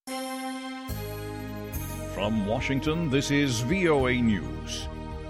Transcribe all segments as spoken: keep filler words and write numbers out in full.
From Washington, this is V O A News.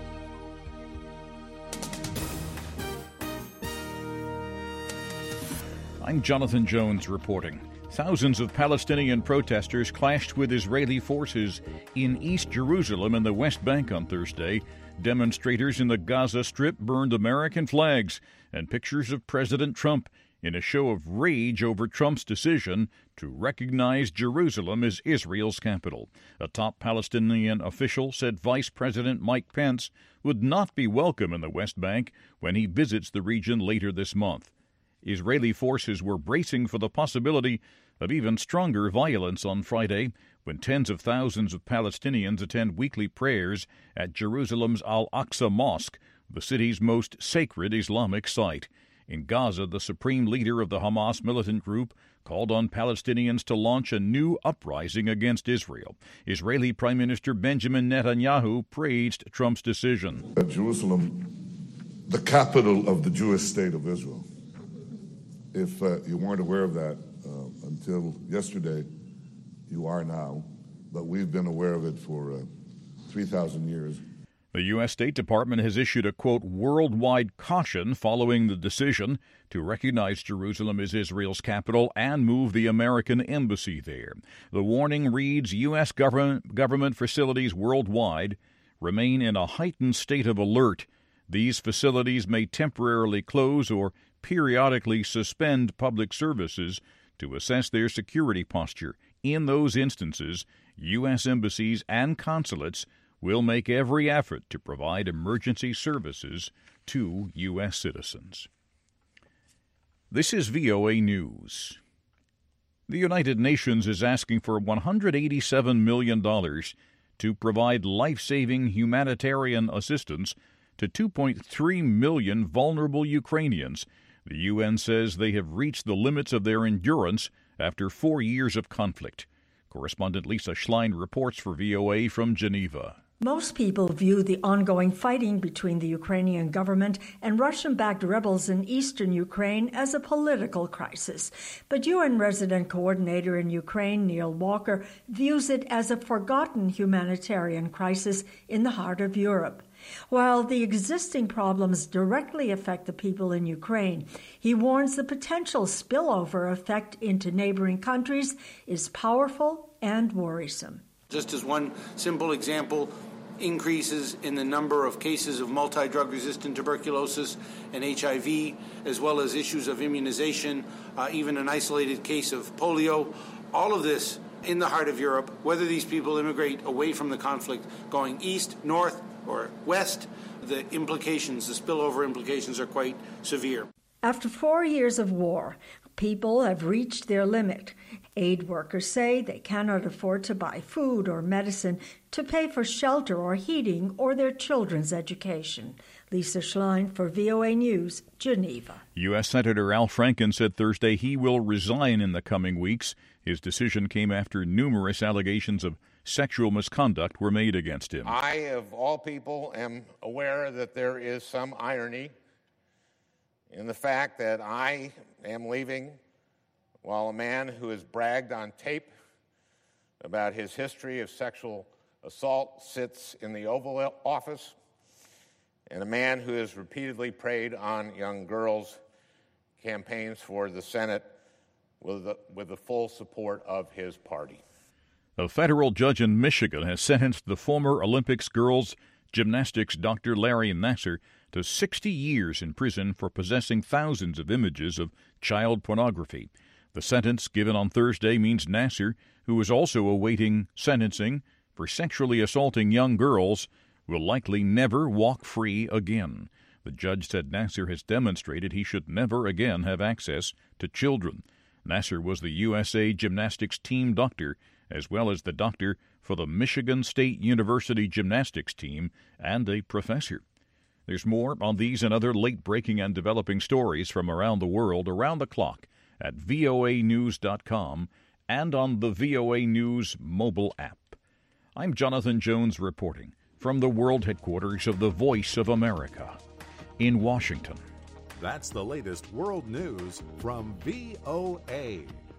I'm Jonathan Jones reporting. Thousands of Palestinian protesters clashed with Israeli forces in East Jerusalem and the West Bank on Thursday. Demonstrators in the Gaza Strip burned American flags and pictures of President Trump in a show of rage over Trump's decision to recognize Jerusalem as Israel's capital. A top Palestinian official said Vice President Mike Pence would not be welcome in the West Bank when he visits the region later this month. Israeli forces were bracing for the possibility of even stronger violence on Friday when tens of thousands of Palestinians attend weekly prayers at Jerusalem's Al-Aqsa Mosque, the city's most sacred Islamic site. In Gaza, the supreme leader of the Hamas militant group called on Palestinians to launch a new uprising against Israel. Israeli Prime Minister Benjamin Netanyahu praised Trump's decision. At Jerusalem, the capital of the Jewish state of Israel. If uh, you weren't aware of that uh, until yesterday, you are now, but we've been aware of it for uh, three thousand years. The U S. State Department has issued a, quote, worldwide caution following the decision to recognize Jerusalem as Israel's capital and move the American embassy there. The warning reads, U S government, government facilities worldwide remain in a heightened state of alert. These facilities may temporarily close or periodically suspend public services to assess their security posture. In those instances, U S embassies and consulates will make every effort to provide emergency services to U S citizens. This is V O A News. The United Nations is asking for one hundred eighty-seven million dollars to provide life-saving humanitarian assistance to two point three million vulnerable Ukrainians. The U N says they have reached the limits of their endurance after four years of conflict. Correspondent Lisa Schlein reports for V O A from Geneva. Most people view the ongoing fighting between the Ukrainian government and Russian-backed rebels in eastern Ukraine as a political crisis. But U N resident coordinator in Ukraine, Neil Walker, views it as a forgotten humanitarian crisis in the heart of Europe. While the existing problems directly affect the people in Ukraine, he warns the potential spillover effect into neighboring countries is powerful and worrisome. Just as one simple example, increases in the number of cases of multi-drug resistant tuberculosis and H I V, as well as issues of immunization, uh, even an isolated case of polio. All of this in the heart of Europe, whether these people immigrate away from the conflict, going east, north, or west, the implications, the spillover implications are quite severe. After four years of war, people have reached their limit. Aid workers say they cannot afford to buy food or medicine, to pay for shelter or heating or their children's education. Lisa Schlein for V O A News, Geneva. U S. Senator Al Franken said Thursday he will resign in the coming weeks. His decision came after numerous allegations of sexual misconduct were made against him. I, of all people, am aware that there is some irony in the fact that I am leaving while a man who has bragged on tape about his history of sexual assault sits in the Oval Office, and a man who has repeatedly preyed on young girls campaigns for the Senate with the, with the full support of his party. A federal judge in Michigan has sentenced the former Olympics girls gymnastics Doctor Larry Nassar to sixty years in prison for possessing thousands of images of child pornography. The sentence given on Thursday means Nassar, who is also awaiting sentencing for sexually assaulting young girls, will likely never walk free again. The judge said Nassar has demonstrated he should never again have access to children. Nassar was the U S A gymnastics team doctor, as well as the doctor for the Michigan State University gymnastics team and a professor. There's more on these and other late-breaking and developing stories from around the world around the clock at V O A news dot com and on the V O A News mobile app. I'm Jonathan Jones reporting from the world headquarters of the Voice of America in Washington. That's the latest world news from V O A.